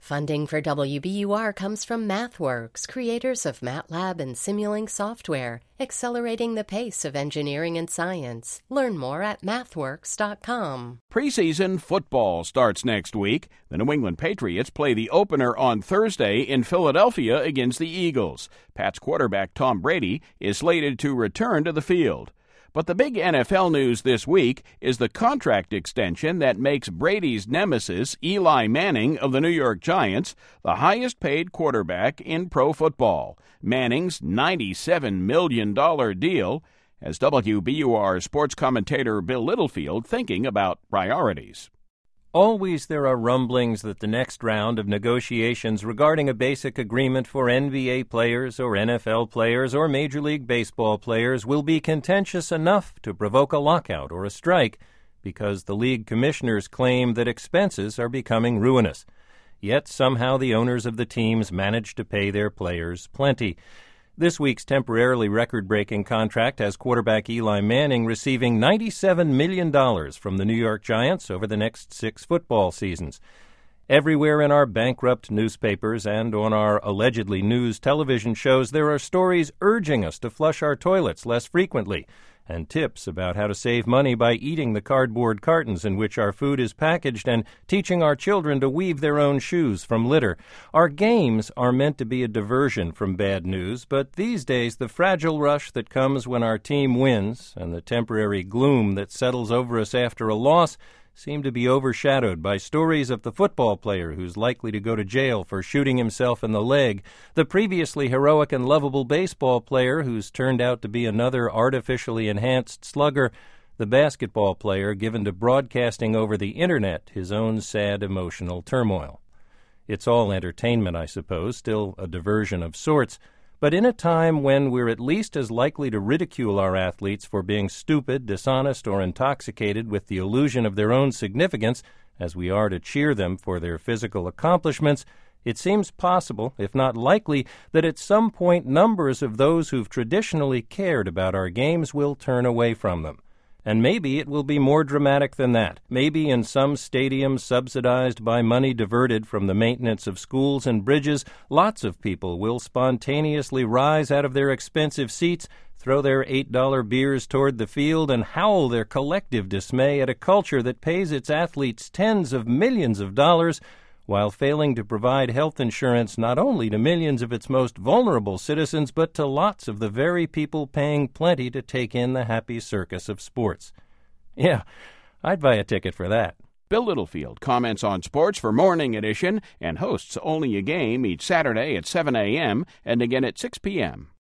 Funding for WBUR comes from MathWorks, creators of MATLAB and Simulink software, accelerating the pace of engineering and science. Learn more at mathworks.com. Preseason football starts next week. The New England Patriots play the opener on Thursday in Philadelphia against the Eagles. Pats quarterback Tom Brady is slated to return to the field. But the big NFL news this week is the contract extension that makes Brady's nemesis, Eli Manning of the New York Giants, the highest-paid quarterback in pro football. Manning's $97 million deal has WBUR sports commentator Bill Littlefield thinking about priorities. Always there are rumblings that the next round of negotiations regarding a basic agreement for NBA players or NFL players or Major League Baseball players will be contentious enough to provoke a lockout or a strike because the league commissioners claim that expenses are becoming ruinous. Yet somehow the owners of the teams manage to pay their players plenty. This week's temporarily record-breaking contract has quarterback Eli Manning receiving $97 million from the New York Giants over the next 6 football seasons. Everywhere in our bankrupt newspapers and on our allegedly news television shows, there are stories urging us to flush our toilets less frequently and tips about how to save money by eating the cardboard cartons in which our food is packaged and teaching our children to weave their own shoes from litter. Our games are meant to be a diversion from bad news, but these days the fragile rush that comes when our team wins and the temporary gloom that settles over us after a loss seem to be overshadowed by stories of the football player who's likely to go to jail for shooting himself in the leg, the previously heroic and lovable baseball player who's turned out to be another artificially enhanced slugger, the basketball player given to broadcasting over the Internet his own sad emotional turmoil. It's all entertainment, I suppose, still a diversion of sorts, but in a time when we're at least as likely to ridicule our athletes for being stupid, dishonest, or intoxicated with the illusion of their own significance as we are to cheer them for their physical accomplishments, it seems possible, if not likely, that at some point numbers of those who've traditionally cared about our games will turn away from them. And maybe it will be more dramatic than that. Maybe in some stadium subsidized by money diverted from the maintenance of schools and bridges, lots of people will spontaneously rise out of their expensive seats, throw their $8 beers toward the field, and howl their collective dismay at a culture that pays its athletes tens of millions of dollars while failing to provide health insurance not only to millions of its most vulnerable citizens, but to lots of the very people paying plenty to take in the happy circus of sports. Yeah, I'd buy a ticket for that. Bill Littlefield comments on sports for Morning Edition and hosts Only a Game each Saturday at 7 a.m. and again at 6 p.m.